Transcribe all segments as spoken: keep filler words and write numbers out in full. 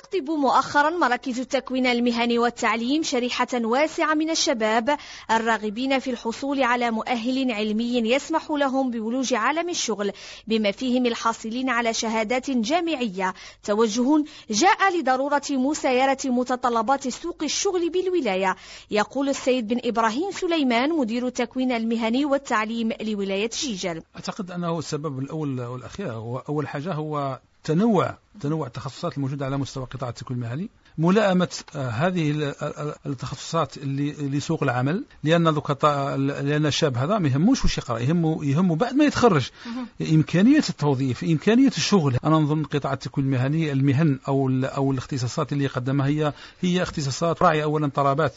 تستقطب مؤخرا مراكز التكوين المهني والتعليم شريحة واسعة من الشباب الراغبين في الحصول على مؤهل علمي يسمح لهم بولوج عالم الشغل، بما فيهم الحاصلين على شهادات جامعية. توجه جاء لضرورة مسايرة متطلبات سوق الشغل بالولاية. يقول السيد بن إبراهيم سليمان مدير التكوين المهني والتعليم لولاية جيجل: أعتقد أنه السبب الأول والأخير هو أول حاجة هو تنوع تنوع التخصصات الموجودة على مستوى قطاع التكوين المهني، ملائمة هذه التخصصات اللي لسوق العمل، لأن لأن الشاب هذا ما يهموش واش يقرأ، يهمه يهمه بعد ما يتخرج إمكانية التوظيف، إمكانية الشغل. أنا نظن قطاع التكوين المهني المهن أو أو الاختصاصات اللي قدمها هي هي اختصاصات راعية أولا طلبات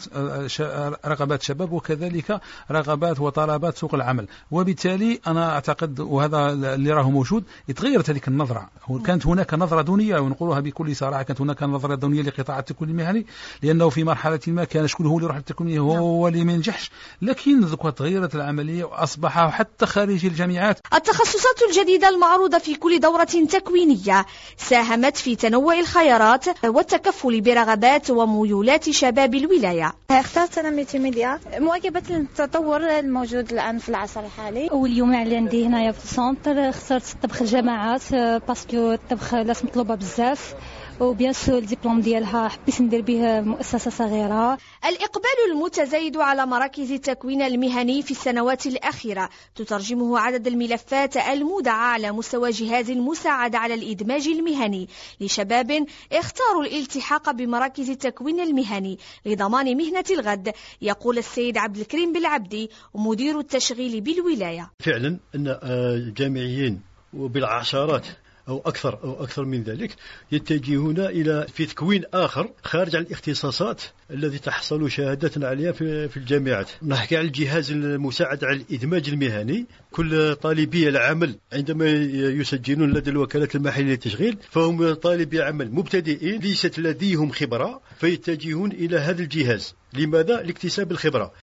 رغبات شباب وكذلك رغبات وطلبات سوق العمل، وبالتالي أنا أعتقد وهذا اللي راه موجود يتغيرت هذيك النظرة. كانت هناك نظرة دونية ونقولها بكل صراحة، كانت هناك نظرة دونية لقطاع التكوين المهني لأنه في مرحلة ما كان شكون هو اللي يروح التكوين هو اللي ما ينجحش، لكن ذوك تغيرت العملية وأصبح حتى خارج الجامعات. التخصصات الجديدة المعروضة في كل دورة تكوينية ساهمت في تنوع الخيارات والتكفل برغبات وميولات شباب الولاية. اخترت أنا ميتي ميديا مواكبة التطور الموجود الآن في العصر الحالي. واليوم اللي عندي هنايا في السونتر اخترت طبخ الجامعات باسكو الطبخ لازم مطلوبة بزاف، وبيان سور الدبلوم ديالها حبيت ندير به مؤسسة صغيرة. الإقبال المتزايد على مراكز التكوين المهني في السنوات الأخيرة تترجمه عدد الملفات المودعة على مستوى جهاز المساعدة على الإدماج المهني لشباب اختاروا الالتحاق بمراكز التكوين المهني لضمان مهنة الغد. يقول السيد عبد الكريم بالعبدي مدير التشغيل بالولاية: فعلا أن الجامعيين وبالعشرات أو أكثر أو أكثر من ذلك يتجهون إلى في تكوين آخر خارج عن الاختصاصات الذي تحصلوا شهادة عليها في الجامعات. نحكي عن الجهاز المساعد على الإدماج المهني. كل طالبي العمل عندما يسجلون لدى الوكالات المحلية للتشغيل فهم طالبي عمل مبتدئين ليست لديهم خبرة، فيتجهون إلى هذا الجهاز. لماذا؟ لاكتساب الخبرة.